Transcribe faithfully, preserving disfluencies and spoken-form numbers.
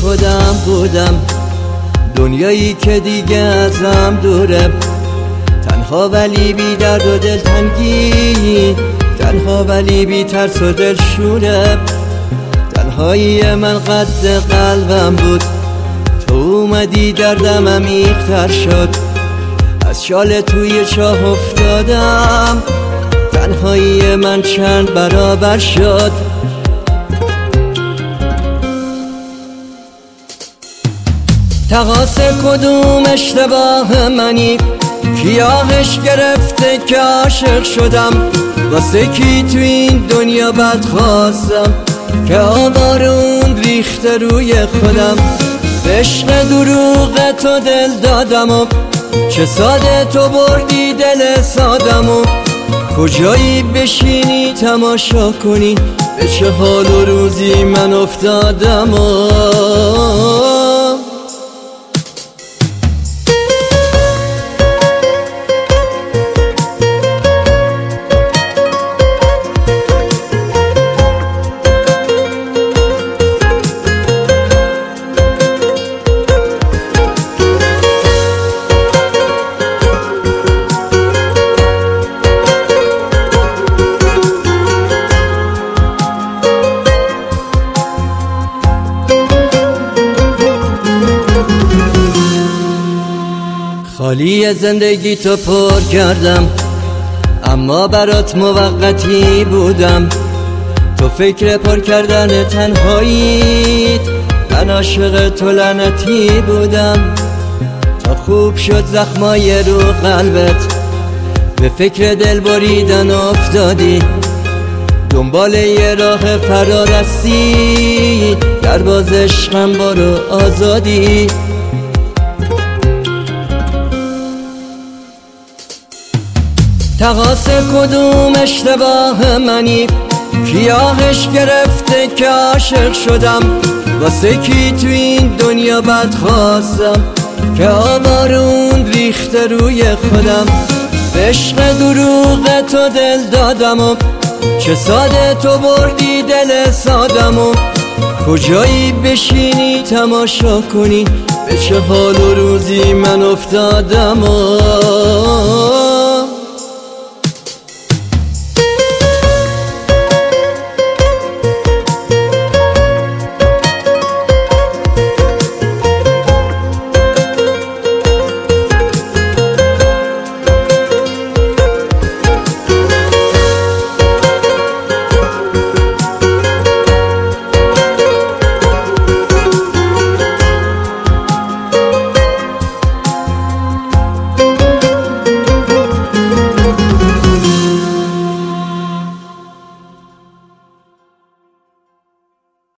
خودم بودم، دنیایی که دیگه ازم دوره، تنها ولی بی درد و دلتنگی، تنها ولی بی ترس و دلشوره. تنهایی من قد قلبم بود، تو اومدی دردم عمیق‌تر شد، از شال توی چاه افتادم، تنهایی من چند برابر شد. تقاص کدوم اشتباه منی، کیاهش گرفته که عاشق شدم، واسه کی تو این دنیا بد خواستم که آوارون ریخته روی خودم. به عشق دروغ تو دل دادم و چه ساده تو بردی دل سادم و کجایی بشینی تماشا کنی به چه حال و روزی من افتادم و خالی زندگی تو پر کردم، اما برات موقتی بودم. تو فکر پر کردن تنهاییت، من عاشق تو لعنتی بودم. تا خوب شد زخمای رو قلبت، به فکر دل بریدن افتادی، دنبال یه راه فرار هستی، در باز عشقم برو آزادی. تقاص کدوم اشتباه منی، کیاهش گرفته که عاشق شدم، واسه کی تو این دنیا بد خواستم که آوارون ریخته روی خودم. به عشق دروغ تو دل دادم و چه ساده تو بردی دل سادم و کجایی بشینی تماشا کنی به چه حال و روزی من افتادم و